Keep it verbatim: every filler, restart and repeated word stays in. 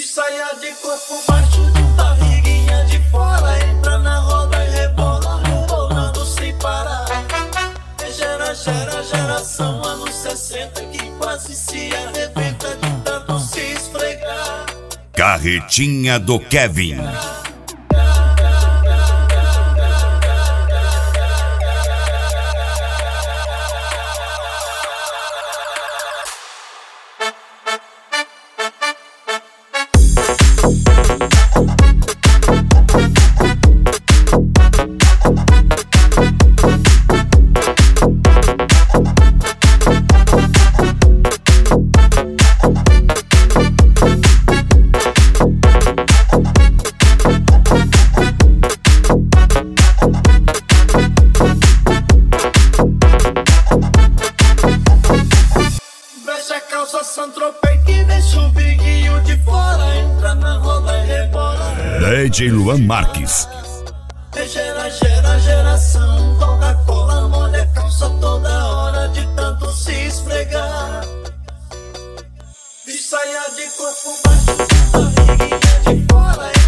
Saia de corpo baixo, barriguinha de fora, entra na roda e rebola, rebolando sem parar. É gera, gera, geração anos sessenta que quase se arrebenta de tanto se esfregar. Carretinha do Kevin. Calça Santropei que deixa o biguinho de fora, entra na roda e rebola. D J Luan Marques. É gera, gera, geração Coca-Cola molha a calça toda hora de tanto se esfregar. E saia de corpo baixo, barriguinha de fora.